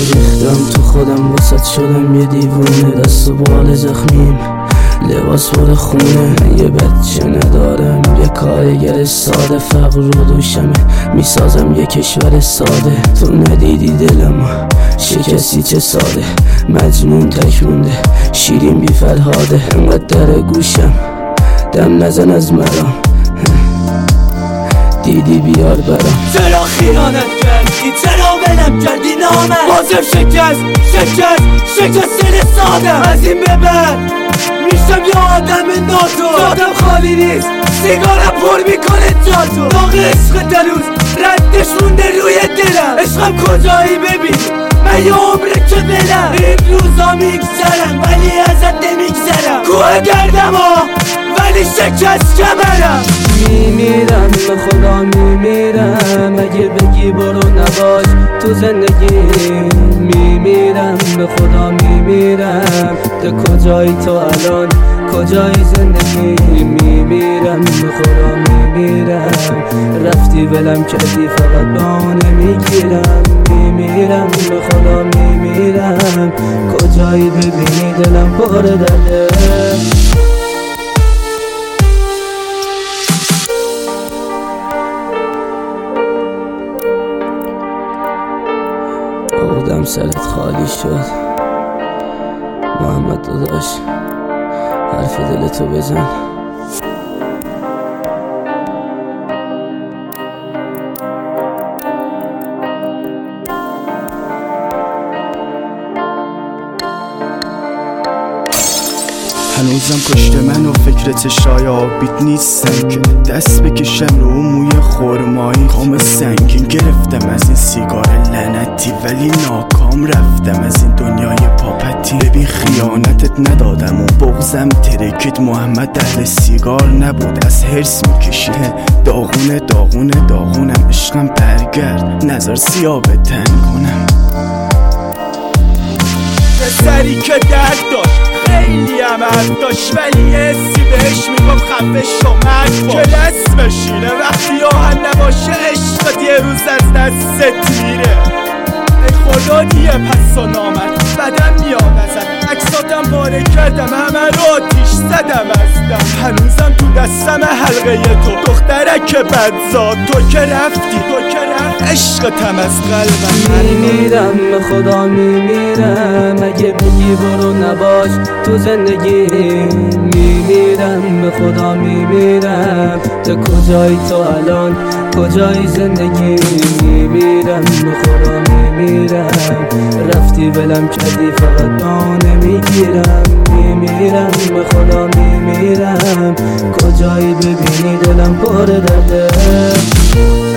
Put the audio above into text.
ریختم تو خودم وسط شدم یه دیوونه، دست و بال زخمیم لباس پر خونه. یه بچه ندارم یه کارگر ساده، فقر رو دوشمه میسازم یه کشور ساده. تو ندیدی دلمو شکستی چه ساده، مجنون تک مونده شیرین بی فرهاده. انقدر در گوشم دم نزن از مرام، دیدی بیار برام. چرا خیانت کردی؟ چرا ولم کردی نامه؟ بازم شکست دل سادم. از این به بعد میشم یه آدم ناتو، جادم خالی نیست سیگارم پر میکنه جاتو. داغ عشق تنوز ردش مونده روی دلم. عشقم کجایی ببین من یه عمره که دلم. این روزا میگذرم ولی ازت نمیگذرم. کوه گردم ولی شکست کمرم. میمیرم به خدا میمیرم اگه بگی برو نباش تو زندگی. میمیرم به خدا میمیرم، تو کجایی تو الان کجایی زندگی. میمیرم به خدا میمیرم، رفتی ولم کردی فقط بهانه میگیرم. میمیرم به خدا میمیرم، کجایی ببینی دلم پر درده. بودم سرت خالی شد محمد داداش، حرف دلتو بزن. هنوزم کشته من و فکرت شایابیت نیستم که دست بکشم رو موی خورمایی. خام سنگین گرفتم از این سیگار لعنتی ولی ناکام رفتم از این دنیای پاپتی. ببین خیانتت ندادم و بغزم ترکید. محمد اهل سیگار نبود از هرس میکشید. داغونم عشقم برگرد نظر سیاه به تن کنم. سری که درد داشت خیلی عمل داشت ولی حسی بهش میگم خفه شو مرد باش. که اسمش اینه وقتی آهن نباشه عشقت یه روز از دستت میره. ای خدا دیه پس و نامد بدم میاد ازت. عکساتم پاره کردم همه رو آتیش زدم از دم. هنوزم تو دستم حلقه تو دخترک بدزاد. تو که رفتی عشقتم از قلبم. میمیرم به خدا میمیرم اگه بگی برو نباش تو زندگی. میمیرم به خدا میمیرم، تو کجایی تو الان کجایی زندگی. میمیرم به خدا میمیرم، رفتی ولم کردی فقط بهانه میگیرم. میمیرم به خدا میمیرم، کجایی ببینی دلم پر درده.